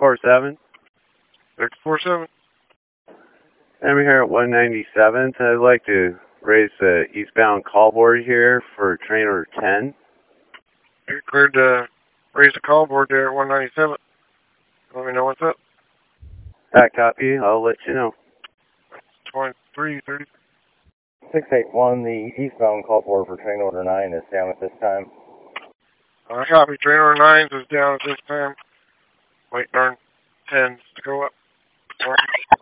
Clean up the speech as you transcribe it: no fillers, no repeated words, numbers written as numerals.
647. 647. I'm here at 197th. I'd like to raise the eastbound call board here for train order 10. You're cleared to raise the call board there at 197. Let me know what's up. That copy. I'll let you know. 2330. 681, the eastbound call board for train order 9 is down at this time. I copy. Train order 9 is down at this time. Waiting on 10s to go up.